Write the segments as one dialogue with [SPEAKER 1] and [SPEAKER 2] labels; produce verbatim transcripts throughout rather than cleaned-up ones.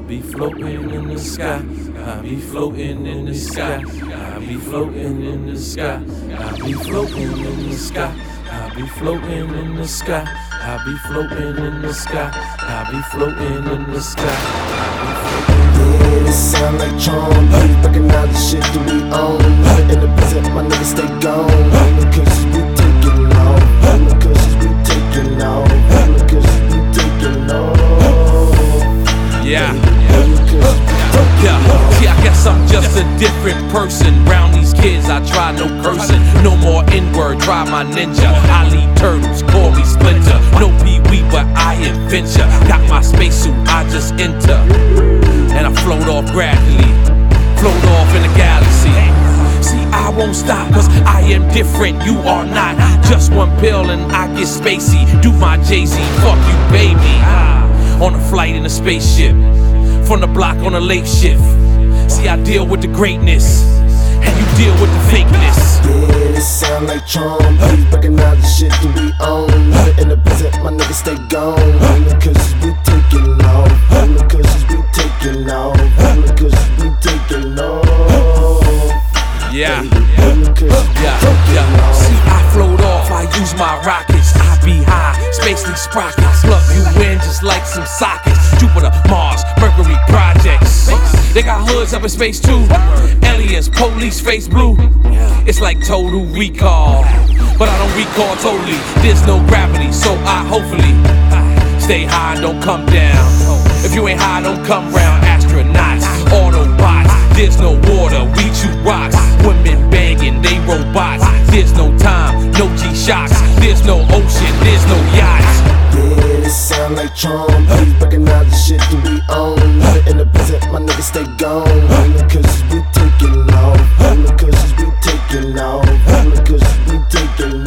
[SPEAKER 1] be floating in the sky. I be floating in the sky. I be floating in the sky. I be floating in the sky. I be floating in the sky. I be floating in the sky. I be floating in the sky.
[SPEAKER 2] Yeah, it sound like Tron. Please recognize the shit that we own. In the present, my niggas stay gone. Cause we taking off. Cause we taking off. Cause we taking off.
[SPEAKER 1] Yeah. Yeah, see, I guess I'm just a different person. Round these kids, I try no cursing. No more N-word, try my ninja. I lead turtles, call me Splinter. No Pee-wee, but I adventure. Got my spacesuit, I just enter. And I float off gradually. Float off in the galaxy. See, I won't stop, cause I am different, you are not. Just one pill and I get spacey. Do my Jay-Z, fuck you, baby. On a flight in a spaceship. From the block on a late shift. See, I deal with the greatness, and you deal with the fakeness.
[SPEAKER 2] Yeah, it sound like Tron. Please recognize the shit that we own. In the present, my niggas stay gone. Cause we taking off. Cause we taking off. Cause we taking off.
[SPEAKER 1] Yeah, yeah, yeah. See, I float off, I use my rockets. I be high, space these sprockets. Plug you in just like some sockets. Jupiter, Mars, Mercury projects. They got hoods up in space too. Aliens, police, face blue. It's like total recall, but I don't recall totally. There's no gravity, so I hopefully stay high and don't come down. If you ain't high, don't come round. Astronauts, Autobots. There's no water, we chew rocks. Women banging, they robots. There's no time, no G-shocks. There's no ocean, there's no yachts.
[SPEAKER 2] Yeah, it sound like Tron. Please recognize the shit that we own. In the present, my niggas stay gone. Cause we taking off. Cause we taking off. Cause we taking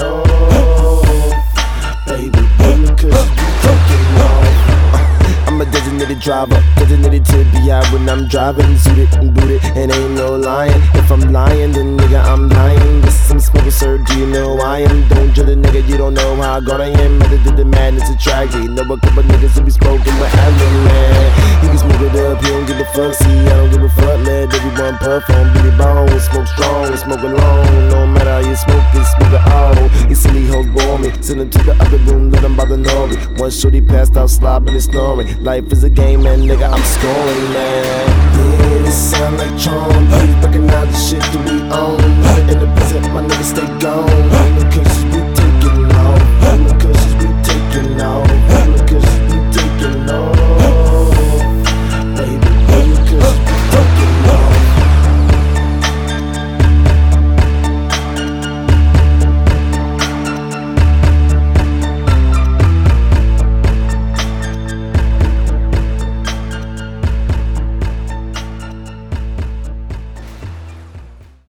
[SPEAKER 2] off. Baby, cause we taking off. I'm a designated driver, designated to be out when I'm driving. Suited and booted, and ain't no lying. If I'm lying, then nigga, I'm lying. This some smoking, sir, do you know I am? Don't judge a nigga, you don't know how good I am. Method to the madness of tragedy. Know a couple niggas who be smoking, but I don't, man. You can smoke it up, you don't give a fuck. See, I don't give a fuck, let everyone puff on. Beat it bone, smoke strong, smoke alone. No matter how you smoke it, smoke it all. You silly hoes bore me, send them to the other room, let them bother know me. One shorty passed out, slobbing and snoring. Life is a game, and nigga, I'm scoring, man. Yeah, it sound like Tron. Please recognize the shit that we own. In the present, my niggas stay gone. Cause